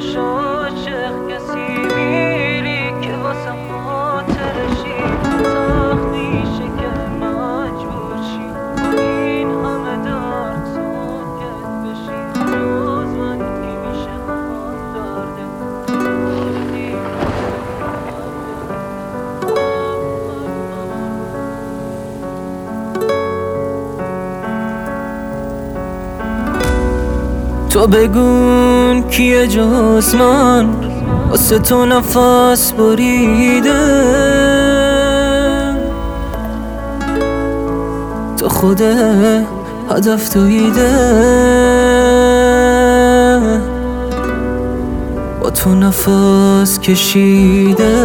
نیستش عاشق کسی میری که واسم خاطرشی سخت میشه که مجبور شی با این همه درد ساکت بشی جز من کی میشه هم درده تو بگون کیه جز من واسه تو نفس بریده تو خود هدف تویده با تو نفس کشیده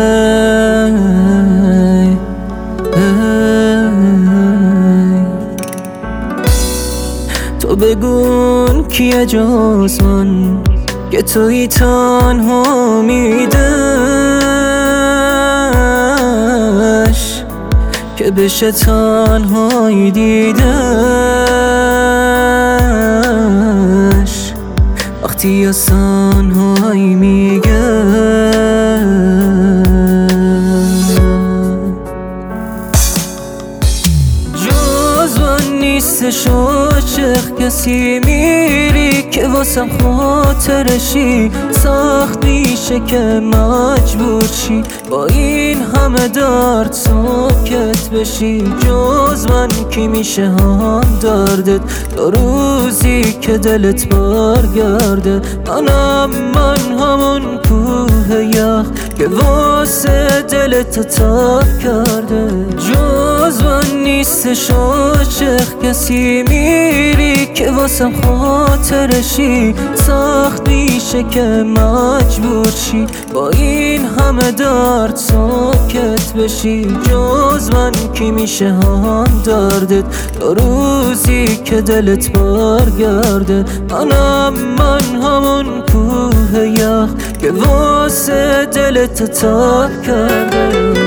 تو بگون کیه جز من که توی تنها میدش که بشه تنهایی دیدش وقتی از تنهایی میگه جز من نیستش عاشق کسی میری که واسم خاطرشی سخت میشه که مجبور شی با این همه درد ساکت بشی جز من کی میشه هم دردت تا روزی که دلت برگرده من همون کوه یخ که واسه دلت تب کرده جز من نیستش عاشق کسی میری که واسم خاطرشی سخت میشه که مجبور شی با این همه درد ساکت بشی جز من کی میشه هم دردت تا روزی که دلت برگرده من همون کوه یخ که واسه دلت تب کرده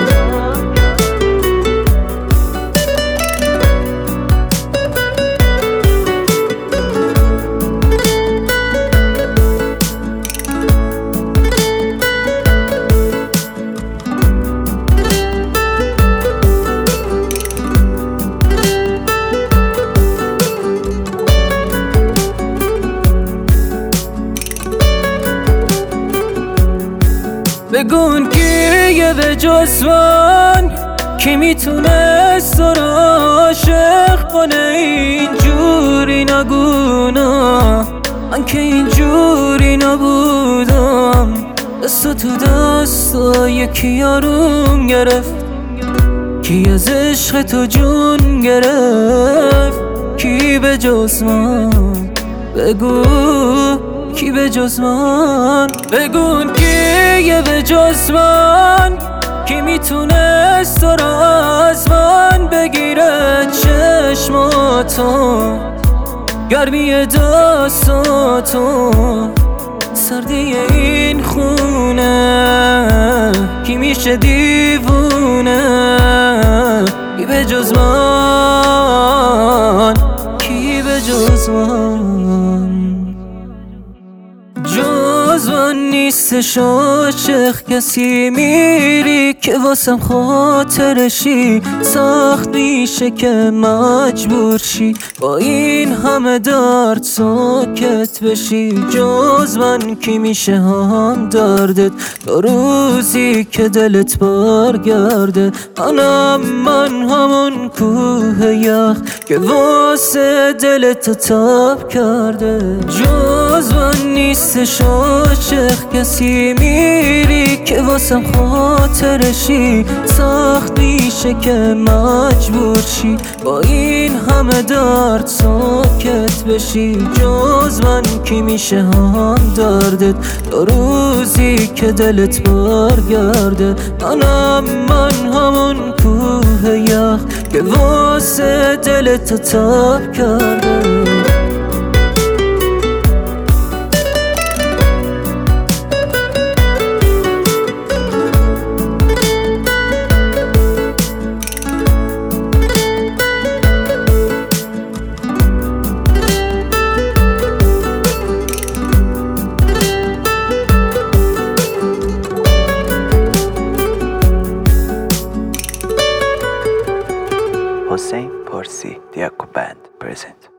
بگون کیه به جز من کی میتونست تو رو عاشق کنه اینجوری نگونا من که اینجوری نبودم دست تو دست یکی یارون گرفت کی از عشق تو جون گرفت کی به جز من بگو کی به جز من بگون کیه به جز من کی میتونست تو رو از من بگیره چشماتو گرمی دستاتو سردی این خونه کی میشه دیوونه کی به جز من کی به جز من جز من نیستش عاشق کسی میری که واسم خاطرشی سخت میشه که مجبور شی با این همه درد ساکت بشی جز من کی میشه هم دردت تا روزی که دلت برگرده من همون کوه یخ که واسه دلت تب کرده جز من نیستش عاشق کسی میری که واسم خاطرشی سخت میشه که مجبور شی با این همه درد ساکت بشی جز من کی میشه هم دردت تا روزی که دلت برگرده من همون کوه یخ که واسه دلت تب کرده Parsi Diaco Band present.